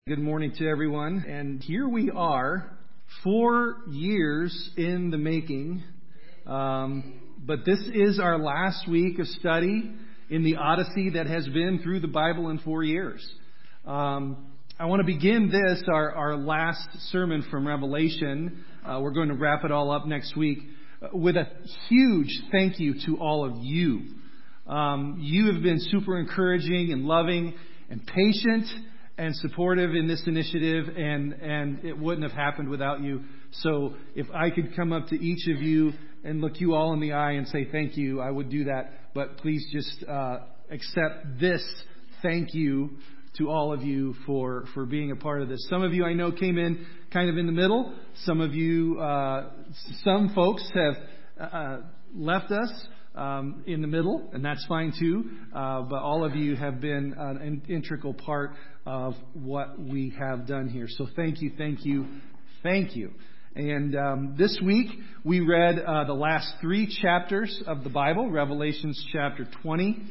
Good morning to everyone. And here we are, 4 years in the making. But this is our last week of study in the Odyssey that has been through the Bible in 4 years. I want to begin our last sermon from Revelation. We're going to wrap it all up next week with a huge thank you to all of you. You have been super encouraging and loving and patient and supportive in this initiative, and it wouldn't have happened without you. So if I could come up to each of you and look you all in the eye and say thank you, I would do that. But please just accept this thank you to all of you for being a part of this. Some of you I know came in kind of in the middle. Some of you, some folks have left us in the middle, and that's fine too. But all of you have been an integral part of what we have done here. So thank you, thank you, thank you. And this week we read the last 3 chapters of the Bible, Revelations chapter 20,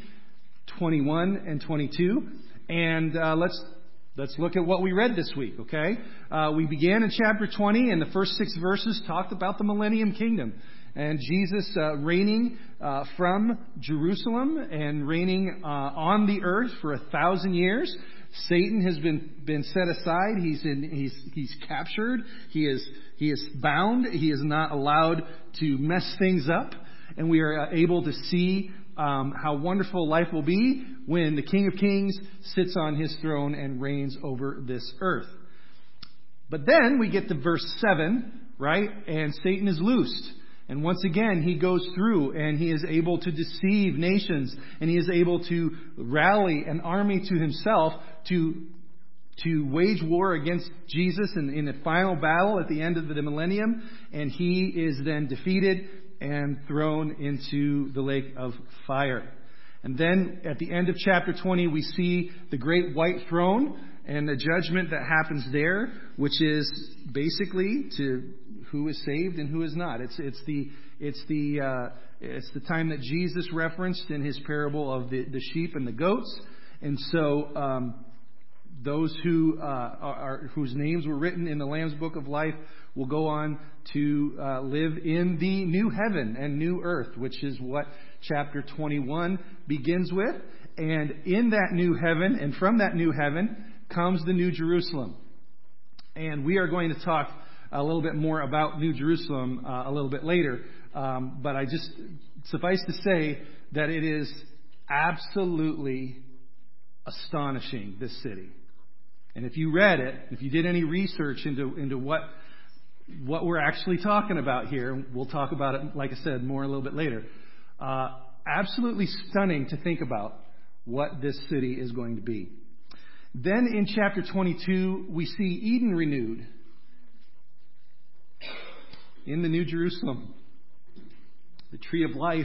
21, and 22. And let's look at what we read this week, okay? We began in chapter 20, and the first 6 verses talked about the Millennium Kingdom. And Jesus reigning from Jerusalem and reigning on the earth for 1,000 years. Satan has been set aside. He's captured. He is bound. He is not allowed to mess things up. And we are able to see how wonderful life will be when the King of Kings sits on his throne and reigns over this earth. But then we get to verse 7, right? And Satan is loosed. And once again, he goes through and he is able to deceive nations, and he is able to rally an army to himself to wage war against Jesus in the final battle at the end of the millennium. And he is then defeated and thrown into the lake of fire. And then at the end of chapter 20, we see the great white throne and the judgment that happens there, which is basically to who is saved and who is not. It's the time that Jesus referenced in his parable of the sheep and the goats. And so those whose names were written in the Lamb's Book of Life will go on to live in the new heaven and new earth, which is what chapter 21 begins with. And in that new heaven, and from that new heaven, comes the New Jerusalem. And we are going to talk a little bit more about New Jerusalem a little bit later. But I just suffice to say that it is absolutely astonishing, this city. And if you read it, if you did any research into what we're actually talking about here, we'll talk about it, like I said, more a little bit later. Absolutely stunning to think about what this city is going to be. Then in chapter 22, we see Eden renewed in the New Jerusalem, the tree of life.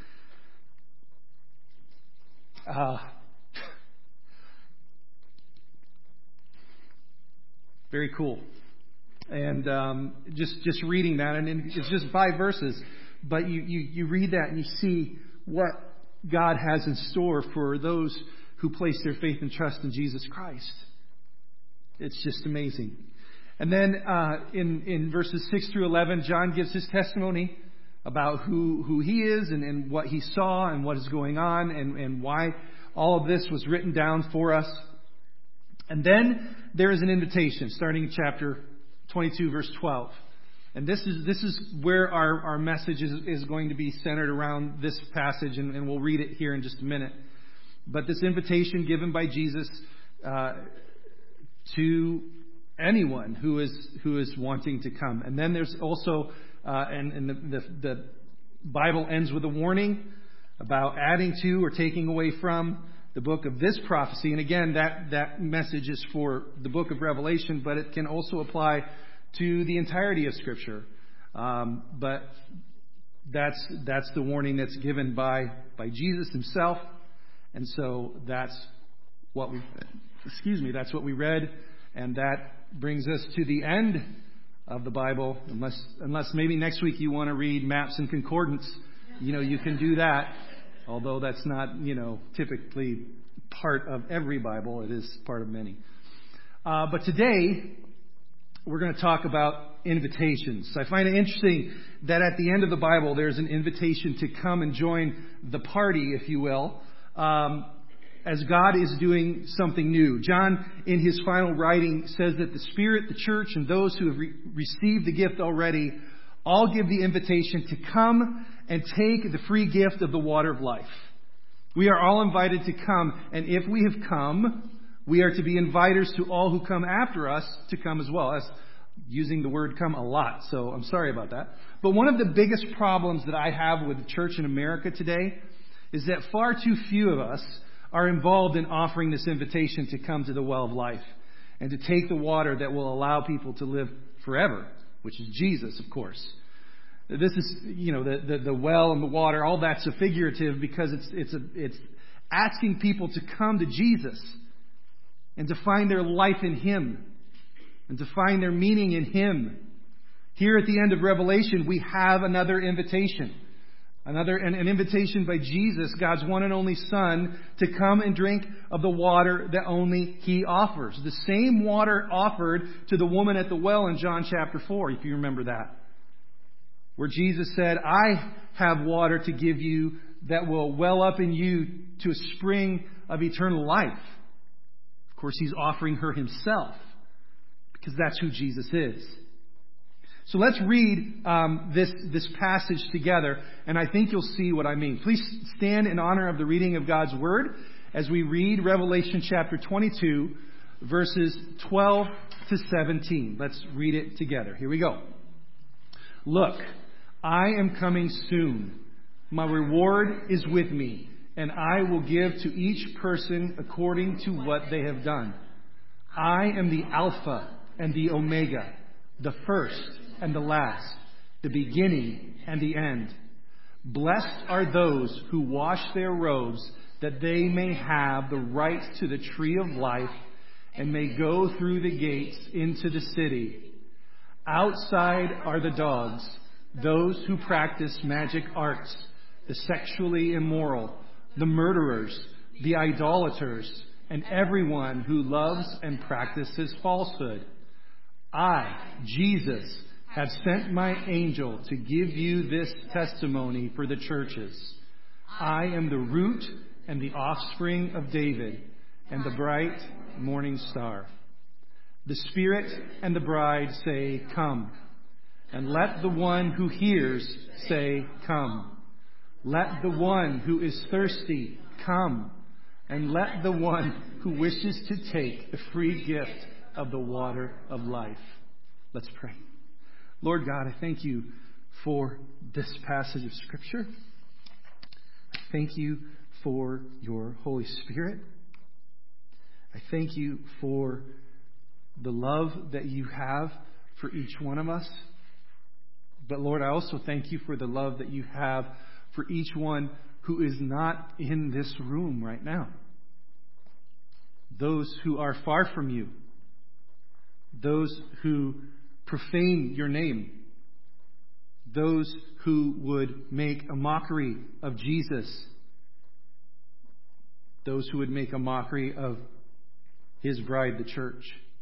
Very cool. And just reading that, and it's just 5 verses, but you read that and you see what God has in store for those who place their faith and trust in Jesus Christ. It's just amazing. And then in verses 6 through 11, John gives his testimony about who he is and what he saw and what is going on and why all of this was written down for us. And then there is an invitation starting in chapter 22, verse 12. And this is where our message is going to be centered around this passage, and we'll read it here in just a minute. But this invitation given by Jesus to anyone who is wanting to come. And then there's also, the Bible ends with a warning about adding to or taking away from the book of this prophecy. And again, that message is for the book of Revelation, but it can also apply to the entirety of Scripture. But that's the warning that's given by Jesus himself. And so that's what we read. And that brings us to the end of the Bible, unless maybe next week you want to read maps and concordance. You can do that, although that's not, typically part of every Bible. It is part of many. But today, we're going to talk about invitations. I find it interesting that at the end of the Bible, there's an invitation to come and join the party, if you will, as God is doing something new. John, in his final writing, says that the Spirit, the church, and those who have received the gift already all give the invitation to come and take the free gift of the water of life. We are all invited to come, and if we have come, we are to be inviters to all who come after us to come as well. That's using the word come a lot, so I'm sorry about that. But one of the biggest problems that I have with the church in America today is that far too few of us are involved in offering this invitation to come to the well of life and to take the water that will allow people to live forever, which is Jesus, of course. This is, the well and the water, all that's a figurative because it's asking people to come to Jesus and to find their life in Him and to find their meaning in Him. Here at the end of Revelation, we have another invitation. An invitation by Jesus, God's one and only Son, to come and drink of the water that only He offers. The same water offered to the woman at the well in John chapter 4, if you remember that. Where Jesus said, I have water to give you that will well up in you to a spring of eternal life. Of course, He's offering her Himself, because that's who Jesus is. So let's read this passage together, and I think you'll see what I mean. Please stand in honor of the reading of God's Word as we read Revelation chapter 22, verses 12 to 17. Let's read it together. Here we go. Look, I am coming soon. My reward is with me, and I will give to each person according to what they have done. I am the Alpha and the Omega, the first and the last, the beginning and the end. Blessed are those who wash their robes, that they may have the right to the tree of life and may go through the gates into the city. Outside are the dogs, those who practice magic arts, the sexually immoral, the murderers, the idolaters, and everyone who loves and practices falsehood. I, Jesus, have sent my angel to give you this testimony for the churches. I am the root and the offspring of David and the bright morning star. The Spirit and the bride say, come. And let the one who hears say, come. Let the one who is thirsty come. And let the one who wishes to take the free gift of the water of life. Let's pray. Lord God, I thank you for this passage of Scripture. I thank you for your Holy Spirit. I thank you for the love that you have for each one of us. But Lord, I also thank you for the love that you have for each one who is not in this room right now. Those who are far from you. Those who profane your name. Those who would make a mockery of Jesus. Those who would make a mockery of His bride, the church.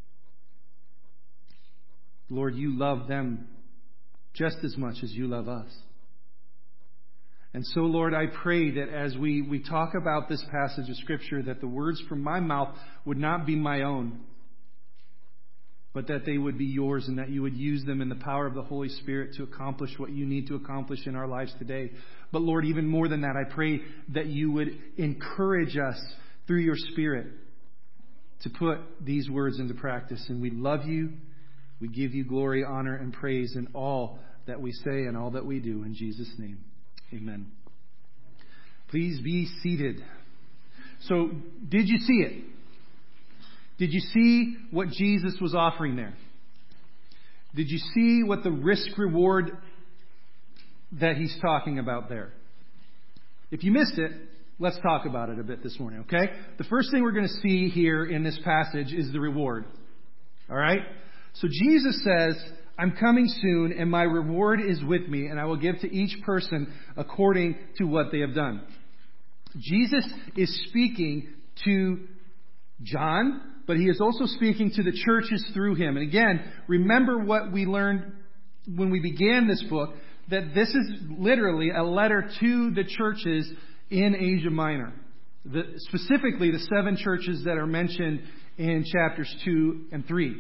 Lord, you love them just as much as you love us. And so, Lord, I pray that as we talk about this passage of Scripture, that the words from my mouth would not be my own, but that they would be yours, and that you would use them in the power of the Holy Spirit to accomplish what you need to accomplish in our lives today. But Lord, even more than that, I pray that you would encourage us through your Spirit to put these words into practice. And we love you. We give you glory, honor, and praise in all that we say and all that we do. In Jesus' name, amen. Please be seated. So, did you see it? Did you see what Jesus was offering there? Did you see what the risk-reward that He's talking about there? If you missed it, let's talk about it a bit this morning, okay? The first thing we're going to see here in this passage is the reward. All right? So Jesus says, I'm coming soon, and my reward is with me, and I will give to each person according to what they have done. Jesus is speaking to John, but He is also speaking to the churches through Him. And again, remember what we learned when we began this book, that this is literally a letter to the churches in Asia Minor. Specifically, the 7 churches that are mentioned in chapters 2 and 3.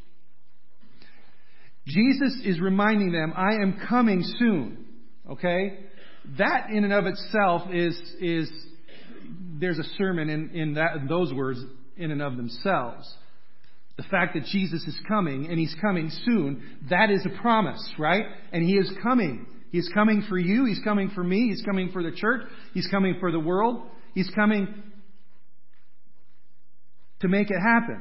Jesus is reminding them, I am coming soon. Okay? That in and of itself is there's a sermon in those words in and of themselves. The fact that Jesus is coming, and He's coming soon, that is a promise, right? And He is coming. He's coming for you. He's coming for me. He's coming for the church. He's coming for the world. He's coming to make it happen.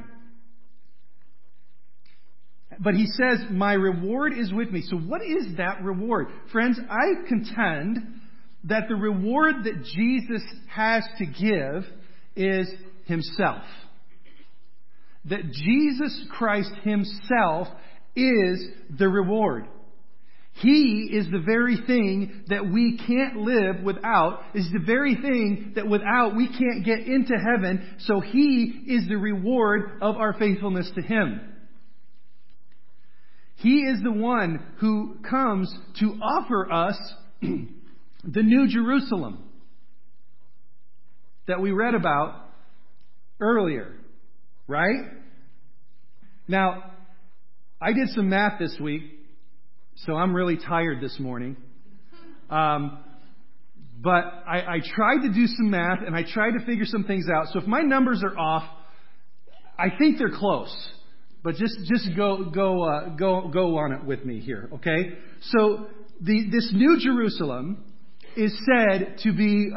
But He says, my reward is with me. So what is that reward? Friends, I contend that the reward that Jesus has to give is Himself. That Jesus Christ Himself is the reward. He is the very thing that we can't live without, is the very thing that without we can't get into heaven, so He is the reward of our faithfulness to Him. He is the one who comes to offer us the New Jerusalem that we read about earlier, right? Now, I did some math this week, so I'm really tired this morning. But I tried to do some math, and I tried to figure some things out. So if my numbers are off, I think they're close. But just go on it with me here, okay? So this New Jerusalem is said to be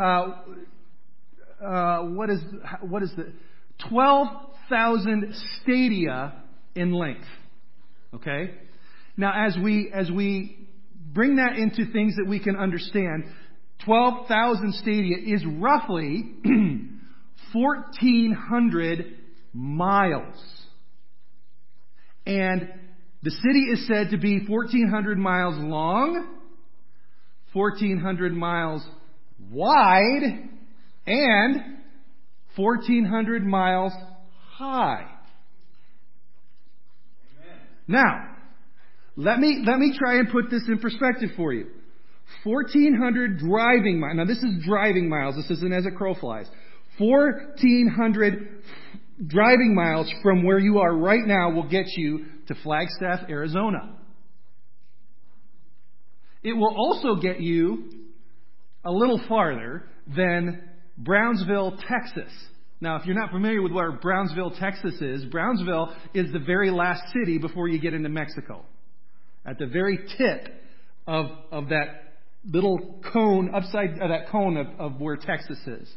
what is the 12,000 stadia in length, okay? Now, as we bring that into things that we can understand, 12,000 stadia is roughly 1,400 miles. And the city is said to be 1,400 miles long, 1,400 miles wide, and 1,400 miles high. Amen. Now, let me try and put this in perspective for you. 1,400 driving miles. Now, this is driving miles. This isn't as a crow flies. 1,400 driving miles from where you are right now will get you to Flagstaff, Arizona. It will also get you a little farther than Brownsville, Texas. Now, if you're not familiar with where Brownsville, Texas is the very last city before you get into Mexico. At the very tip of that little cone, that cone of where Texas is.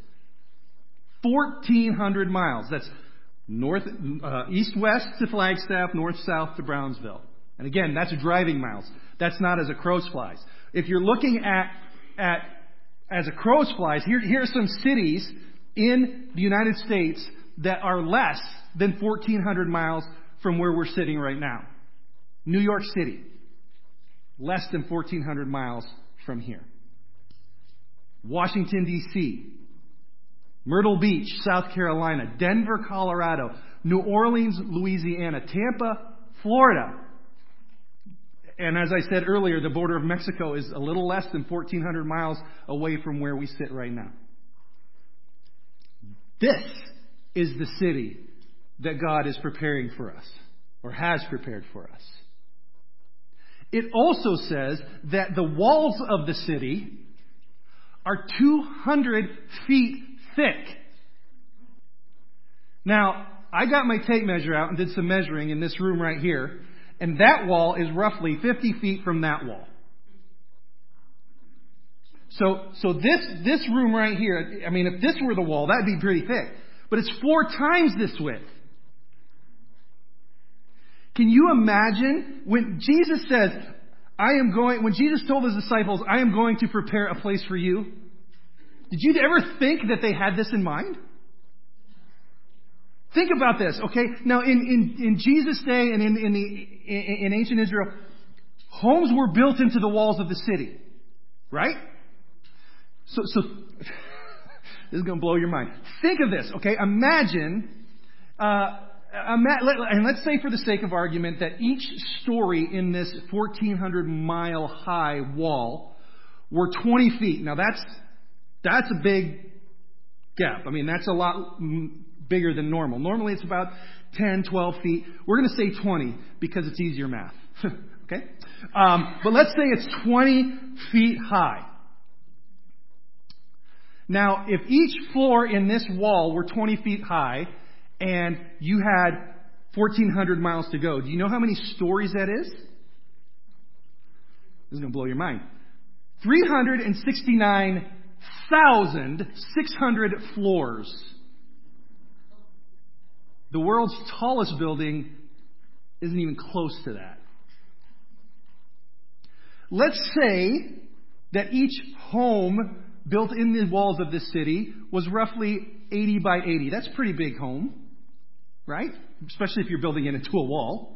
1,400 miles. That's east-west to Flagstaff, north-south to Brownsville. And again, that's driving miles. That's not as a crow's flies. If you're looking at as a crow's flies, here are some cities in the United States that are less than 1,400 miles from where we're sitting right now. New York City, less than 1,400 miles from here. Washington, D.C., Myrtle Beach, South Carolina, Denver, Colorado, New Orleans, Louisiana, Tampa, Florida. And as I said earlier, the border of Mexico is a little less than 1,400 miles away from where we sit right now. This is the city that God is preparing for us, or has prepared for us. It also says that the walls of the city are 200 feet thick. Now, I got my tape measure out and did some measuring in this room right here, and that wall is roughly 50 feet from that wall. So this room right here, I mean, if this were the wall, that'd be pretty thick. But it's 4 times this width. Can you imagine when Jesus says, when Jesus told His disciples, I am going to prepare a place for you? Did you ever think that they had this in mind? Think about this, okay? Now, in Jesus' day and in ancient Israel, homes were built into the walls of the city, right? So this is going to blow your mind. Think of this, okay? Imagine And let's say for the sake of argument that each story in this 1,400-mile high wall were 20 feet. Now that's a big gap. I mean, that's a lot bigger than normal. Normally it's about 10, 12 feet. We're going to say 20 because it's easier math. Okay? But let's say it's 20 feet high. Now, if each floor in this wall were 20 feet high and you had 1,400 miles to go, do you know how many stories that is? This is going to blow your mind. 369,600 floors. The world's tallest building isn't even close to that. Let's say that each home built in the walls of this city was roughly 80 by 80. That's a pretty big home, right? Especially if you're building it into a wall.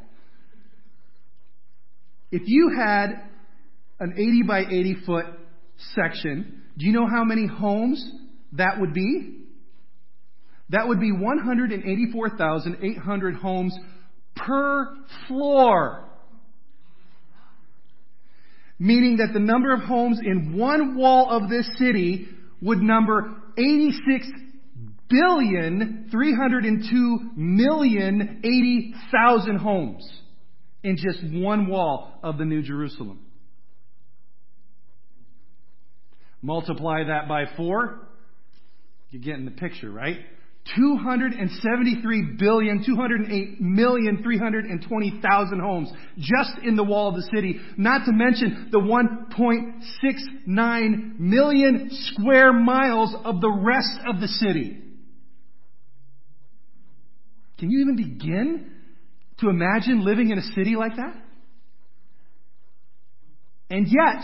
If you had an 80 by 80 foot section, do you know how many homes that would be? That would be 184,800 homes per floor. Meaning that the number of homes in one wall of this city would number 86,302,080,000 homes in just one wall of the New Jerusalem. Multiply that by 4, you're getting the picture, right? 273,208,320,000 homes just in the wall of the city, not to mention the 1.69 million square miles of the rest of the city. Can you even begin to imagine living in a city like that? And yet,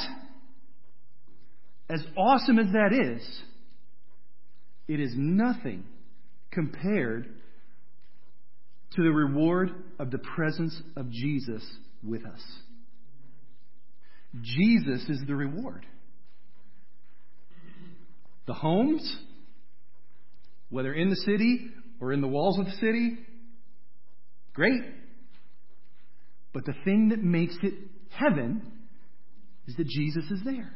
as awesome as that is, it is nothing compared to the reward of the presence of Jesus with us. Jesus is the reward. The homes, whether in the city or in the walls of the city, great. But the thing that makes it heaven is that Jesus is there.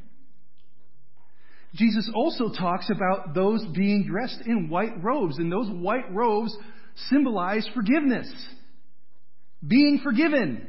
Jesus also talks about those being dressed in white robes, and those white robes symbolize forgiveness. Being forgiven.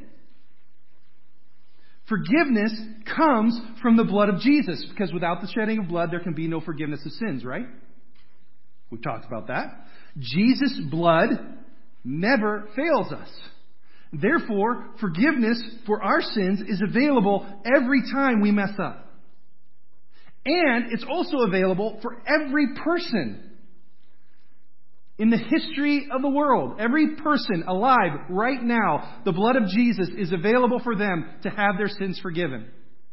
Forgiveness comes from the blood of Jesus, because without the shedding of blood, there can be no forgiveness of sins, right? We've talked about that. Jesus' blood never fails us. Therefore, forgiveness for our sins is available every time we mess up. And it's also available for every person in the history of the world. Every person alive right now, the blood of Jesus is available for them to have their sins forgiven.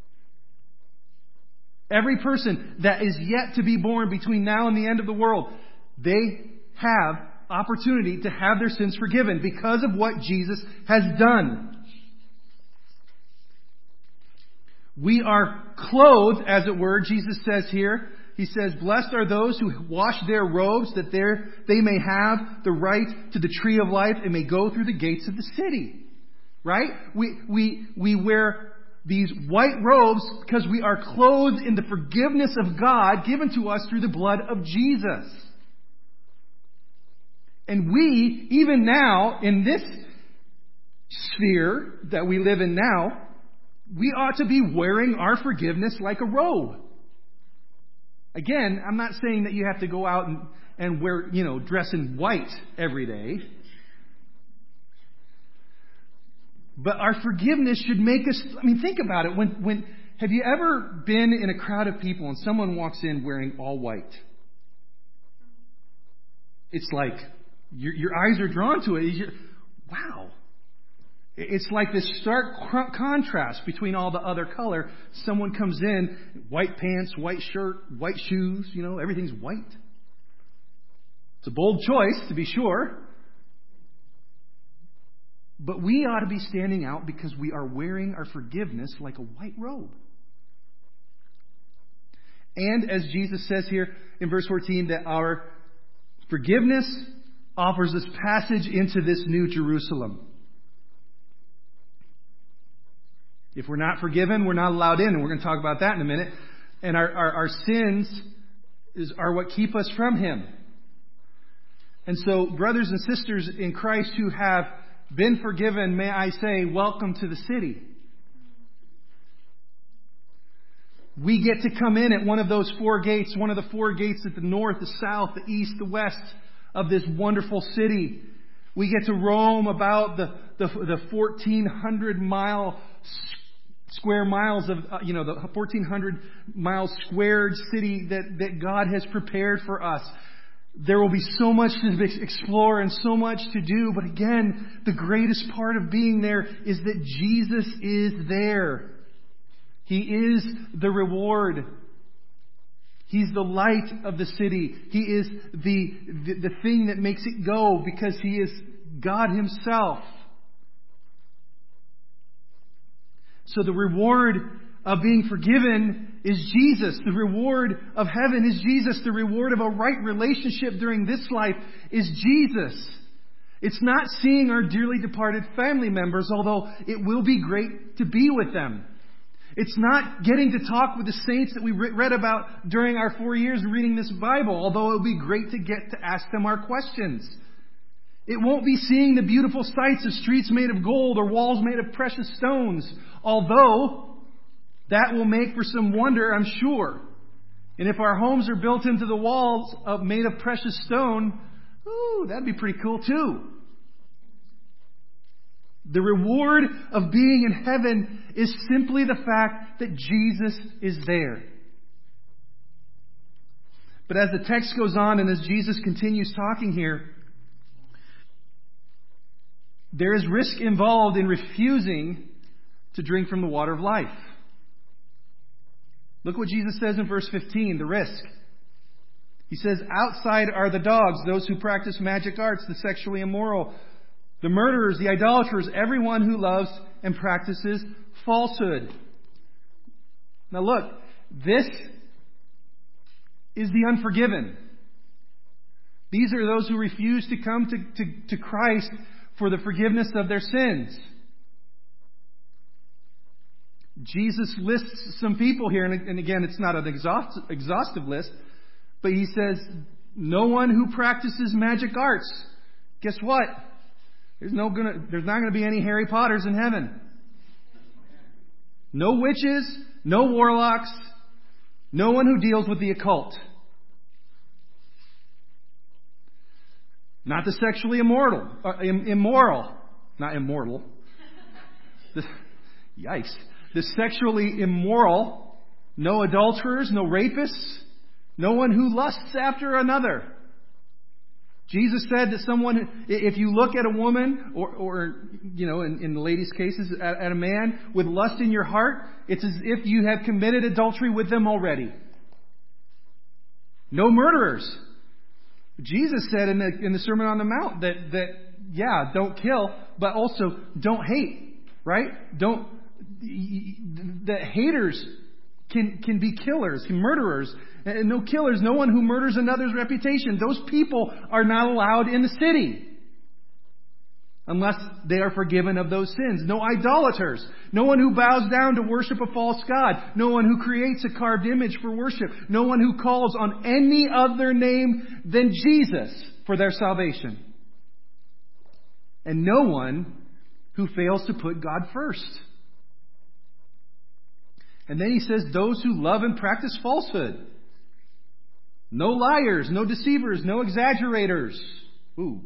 Every person that is yet to be born between now and the end of the world, they have opportunity to have their sins forgiven because of what Jesus has done. We are clothed, as it were, Jesus says here. He says, blessed are those who wash their robes, that they may have the right to the tree of life and may go through the gates of the city. Right? We wear these white robes because we are clothed in the forgiveness of God given to us through the blood of Jesus. And we, even now, in this sphere that we live in now, we ought to be wearing our forgiveness like a robe. Again, I'm not saying that you have to go out and wear, dress in white every day. But our forgiveness should make us, think about it. When have you ever been in a crowd of people and someone walks in wearing all white? It's like your eyes are drawn to it. Wow. It's like this stark contrast between all the other color. Someone comes in, white pants, white shirt, white shoes, everything's white. It's a bold choice, to be sure. But we ought to be standing out because we are wearing our forgiveness like a white robe. And as Jesus says here in verse 14, that our forgiveness offers us passage into this new Jerusalem. If we're not forgiven, we're not allowed in, and we're going to talk about that in a minute. And our sins are what keep us from Him. And so, brothers and sisters in Christ who have been forgiven, may I say, welcome to the city. We get to come in at one of those four gates, one of the four gates at the north, the south, the east, the west of this wonderful city. We get to roam about the 1,400 square miles of, the 1,400 mile squared city that God has prepared for us. There will be so much to explore and so much to do. But again, the greatest part of being there is that Jesus is there. He is the reward. He's the light of the city. He is the thing that makes it go, because He is God Himself. So the reward of being forgiven is Jesus. The reward of heaven is Jesus. The reward of a right relationship during this life is Jesus. It's not seeing our dearly departed family members, although it will be great to be with them. It's not getting to talk with the saints that we read about during our 4 years reading this Bible, although it will be great to get to ask them our questions. It won't be seeing the beautiful sights of streets made of gold or walls made of precious stones, although that will make for some wonder, I'm sure. And if our homes are built into the walls made of precious stone, that'd be pretty cool too. The reward of being in heaven is simply the fact that Jesus is there. But as the text goes on and as Jesus continues talking here, there is risk involved in refusing to drink from the water of life. Look what Jesus says in verse 15, the risk. He says, outside are the dogs, those who practice magic arts, the sexually immoral, the murderers, the idolaters, everyone who loves and practices falsehood. Now look, this is the unforgiven. These are those who refuse to come to Christ for the forgiveness of their sins. Jesus lists some people here, and again, it's not an exhaustive list, but He says, no one who practices magic arts. Guess what? There's not going to be any Harry Potters in heaven. No witches, no warlocks, no one who deals with the occult. Not the sexually immoral. Not immortal. Yikes. The sexually immoral, no adulterers, no rapists, no one who lusts after another. Jesus said that someone, if you look at a woman, or in the ladies' cases, at a man with lust in your heart, it's as if you have committed adultery with them already. No murderers. Jesus said in the Sermon on the Mount that don't kill, but also don't hate, right? That haters can be killers, murderers. And no killers, no one who murders another's reputation. Those people are not allowed in the city unless they are forgiven of those sins. No idolaters. No one who bows down to worship a false god. No one who creates a carved image for worship. No one who calls on any other name than Jesus for their salvation. And no one who fails to put God first. And then He says, those who love and practice falsehood. No liars, no deceivers, no exaggerators. Ooh.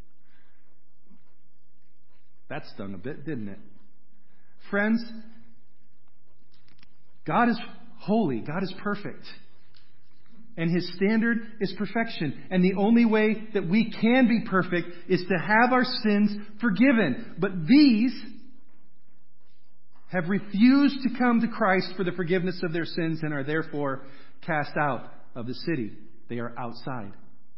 That stung a bit, didn't it? Friends, God is holy. God is perfect. And His standard is perfection. And the only way that we can be perfect is to have our sins forgiven. But these have refused to come to Christ for the forgiveness of their sins and are therefore cast out of the city. They are outside.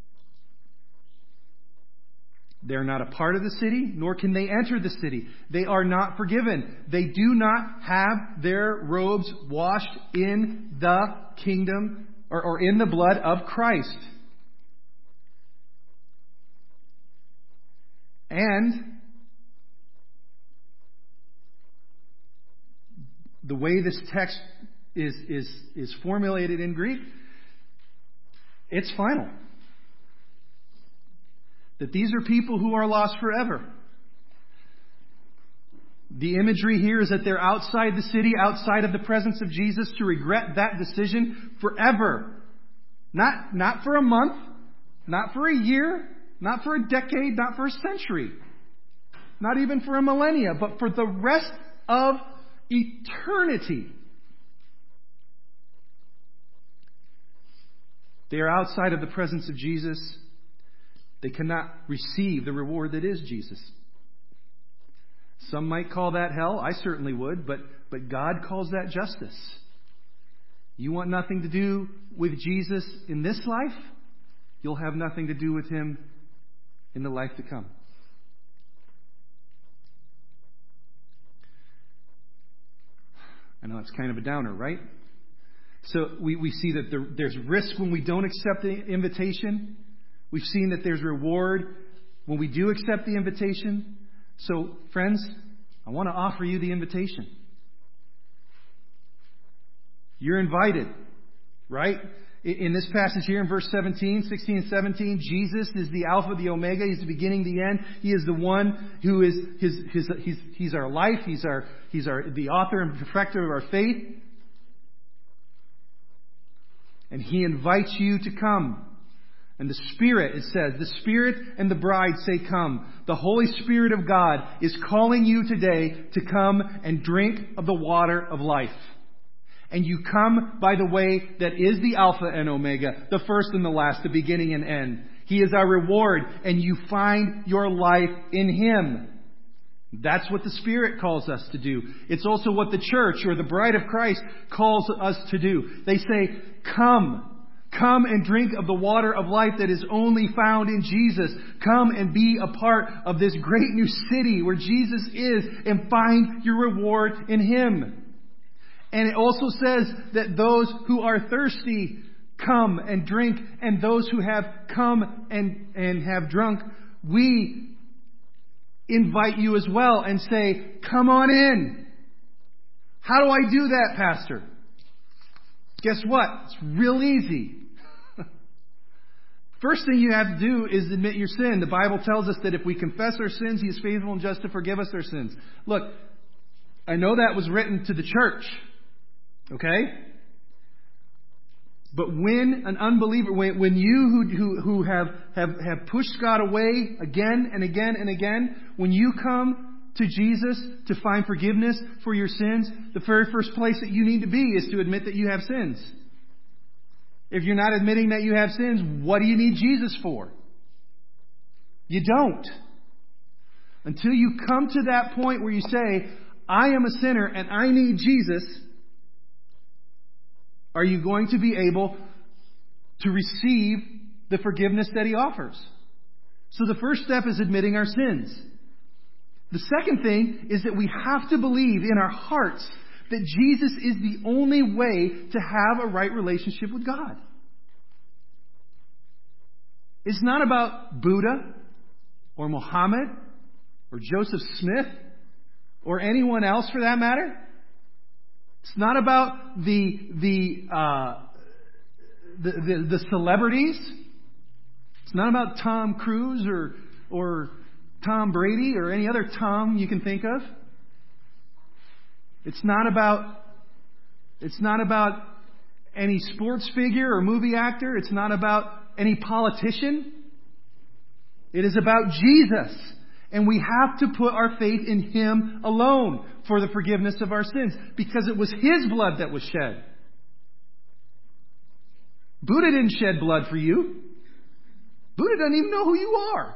They are not a part of the city, nor can they enter the city. They are not forgiven. They do not have their robes washed in the kingdom or in the blood of Christ. And the way this text is formulated in Greek, it's final. That these are people who are lost forever. The imagery here is that they're outside the city, outside of the presence of Jesus, to regret that decision forever. Not for a month, not for a year, not for a decade, not for a century, not even for a millennia, but for the rest of eternity. They are outside of the presence of Jesus. They cannot receive the reward that is Jesus. Some might call that hell. I certainly would, but God calls that justice. You want nothing to do with Jesus in this life? You'll have nothing to do with Him in the life to come. I know it's kind of a downer, right? So we see that there's risk when we don't accept the invitation. We've seen that there's reward when we do accept the invitation. So, friends, I want to offer you the invitation. You're invited, right? In this passage here in verse 16 and 17, Jesus is the Alpha, the Omega. He's the beginning, the end. He is the one who is He's our life. He's the author and perfecter of our faith. And He invites you to come. And the Spirit, it says, the Spirit and the bride say come. The Holy Spirit of God is calling you today to come and drink of the water of life. And you come by the way that is the Alpha and Omega, the first and the last, the beginning and end. He is our reward, and you find your life in Him. That's what the Spirit calls us to do. It's also what the church or the bride of Christ calls us to do. They say, come. Come and drink of the water of life that is only found in Jesus. Come and be a part of this great new city where Jesus is and find your reward in Him. And it also says that those who are thirsty come and drink, and those who have come and have drunk, we invite you as well and say, come on in. How do I do that, Pastor? Guess what? It's real easy. First thing you have to do is admit your sin. The Bible tells us that if we confess our sins, He is faithful and just to forgive us our sins. Look, I know that was written to the church. Okay? But when an unbeliever, when you who have pushed God away again and again and again, when you come to Jesus to find forgiveness for your sins, the very first place that you need to be is to admit that you have sins. If you're not admitting that you have sins, what do you need Jesus for? You don't. Until you come to that point where you say, I am a sinner and I need Jesus, are you going to be able to receive the forgiveness that He offers? So the first step is admitting our sins. The second thing is that we have to believe in our hearts that Jesus is the only way to have a right relationship with God. It's not about Buddha or Muhammad or Joseph Smith or anyone else for that matter. It's not about the celebrities. It's not about Tom Cruise or Tom Brady or any other Tom you can think of. It's not about any sports figure or movie actor. It's not about any politician. It is about Jesus. And we have to put our faith in Him alone for the forgiveness of our sins, because it was His blood that was shed. Buddha didn't shed blood for you. Buddha doesn't even know who you are.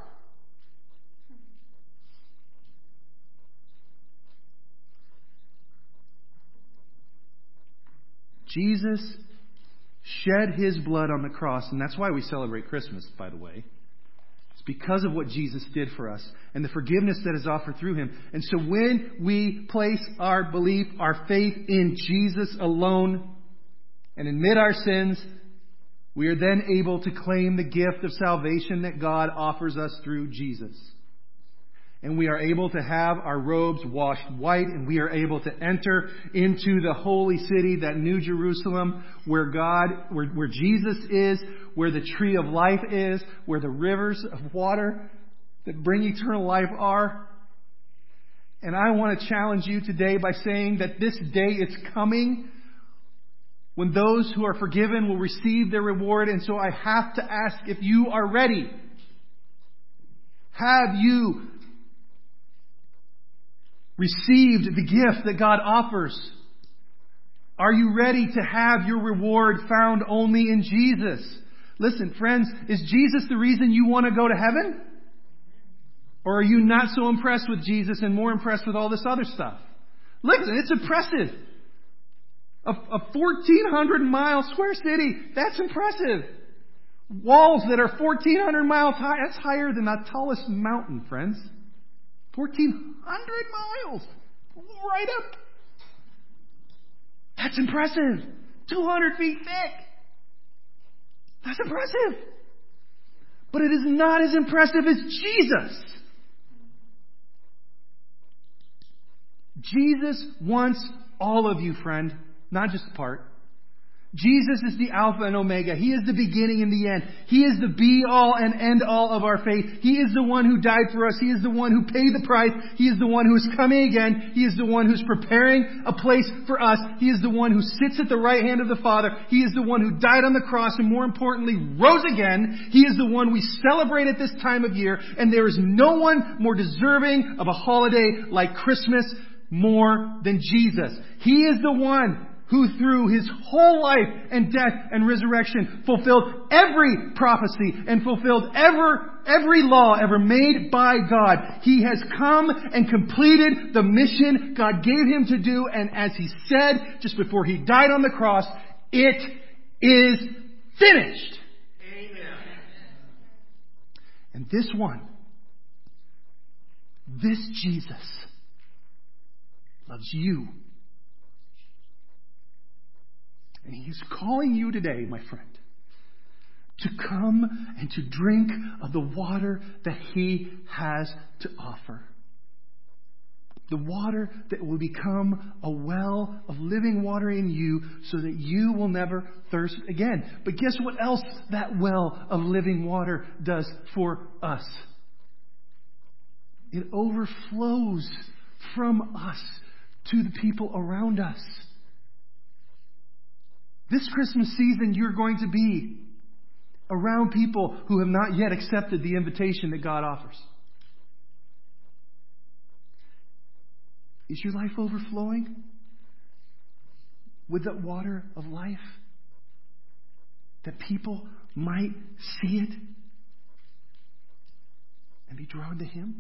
Jesus shed His blood on the cross, and that's why we celebrate Christmas, by the way. It's because of what Jesus did for us and the forgiveness that is offered through Him. And so when we place our belief, our faith in Jesus alone and admit our sins, we are then able to claim the gift of salvation that God offers us through Jesus. and we are able to have our robes washed white, and we are able to enter into the holy city, that New Jerusalem, where Jesus is, where the tree of life is, where the rivers of water that bring eternal life are. And I want to challenge you today by saying that this day is coming when those who are forgiven will receive their reward. And so I have to ask if you are ready. Have you received the gift that God offers? Are you ready to have your reward found only in Jesus? Listen, friends, is Jesus the reason you want to go to heaven? Or are you not so impressed with Jesus and more impressed with all this other stuff? Listen, it's impressive. A 1,400-mile square city, that's impressive. Walls that are 1,400 miles high, that's higher than the tallest mountain, friends. 1,400 miles. Right up. That's impressive. 200 feet thick. That's impressive. But it is not as impressive as Jesus. Jesus wants all of you, friend, not just part. Jesus is the Alpha and Omega. He is the beginning and the end. He is the be-all and end-all of our faith. He is the one who died for us. He is the one who paid the price. He is the one who is coming again. He is the one who's preparing a place for us. He is the one who sits at the right hand of the Father. He is the one who died on the cross and more importantly rose again. He is the one we celebrate at this time of year. And there is no one more deserving of a holiday like Christmas more than Jesus. He is the one who through His whole life and death and resurrection fulfilled every prophecy and fulfilled every law ever made by God. He has come and completed the mission God gave Him to do. And as He said just before He died on the cross, it is finished. Amen. And this Jesus loves you. And He's calling you today, my friend, to come and to drink of the water that He has to offer. The water that will become a well of living water in you so that you will never thirst again. But guess what else that well of living water does for us? It overflows from us to the people around us. This Christmas season, you're going to be around people who have not yet accepted the invitation that God offers. Is your life overflowing with that water of life? That people might see it and be drawn to Him?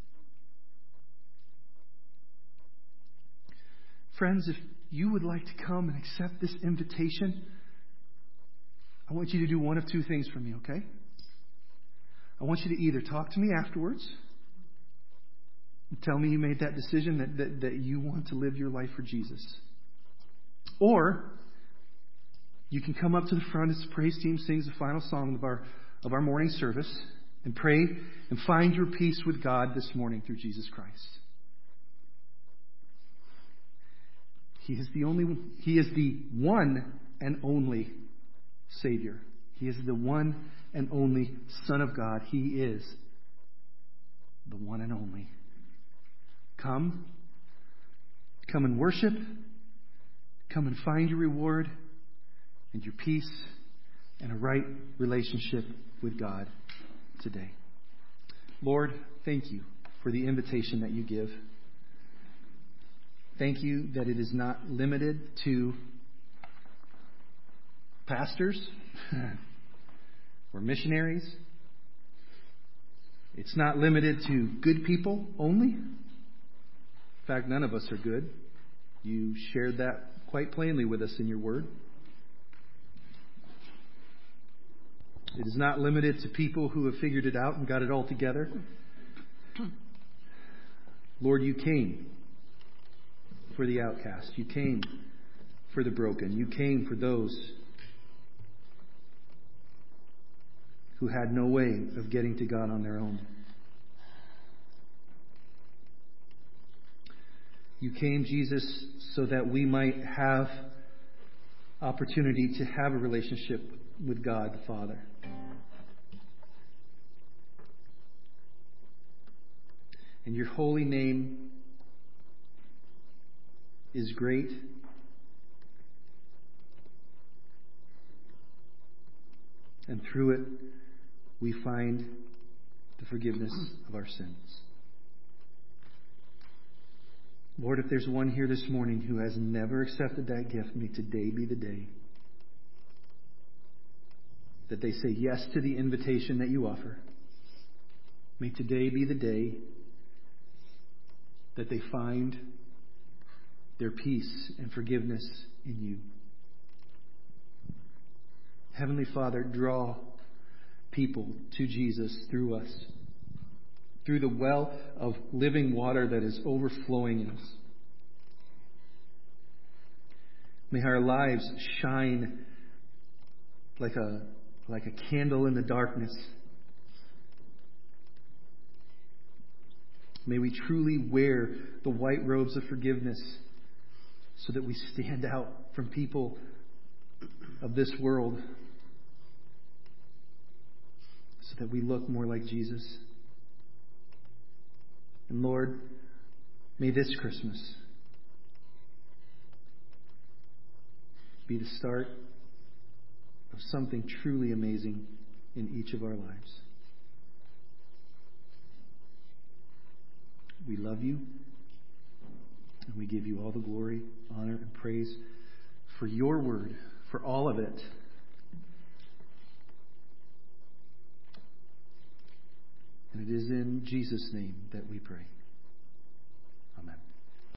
Friends, if you would like to come and accept this invitation, I want you to do one of two things for me, okay? I want you to either talk to me afterwards and tell me you made that decision that you want to live your life for Jesus. Or you can come up to the front as the praise team sings the final song of our morning service and pray and find your peace with God this morning through Jesus Christ. He is the one and only Savior. He is the one and only Son of God. He is the one and only. Come and worship. Come and find your reward and your peace and a right relationship with God today. Lord, thank you for the invitation that you give. Thank you that it is not limited to pastors or missionaries. It's not limited to good people only. In fact, none of us are good. You shared that quite plainly with us in your word. It is not limited to people who have figured it out and got it all together. Lord, you came for the outcast. You came for the broken. You came for those who had no way of getting to God on their own. You came, Jesus, so that we might have opportunity to have a relationship with God the Father. And your holy name is great. And through it, we find the forgiveness of our sins. Lord, if there's one here this morning who has never accepted that gift, may today be the day that they say yes to the invitation that you offer. May today be the day that they find their peace and forgiveness in you. Heavenly Father, draw people to Jesus through us, through the well of living water that is overflowing in us. May our lives shine like a candle in the darkness. May we truly wear the white robes of forgiveness so that we stand out from people of this world, so that we look more like Jesus. And Lord, may this Christmas be the start of something truly amazing in each of our lives. We love you, and we give you all the glory, honor, and praise for your word, for all of it. And it is in Jesus' name that we pray.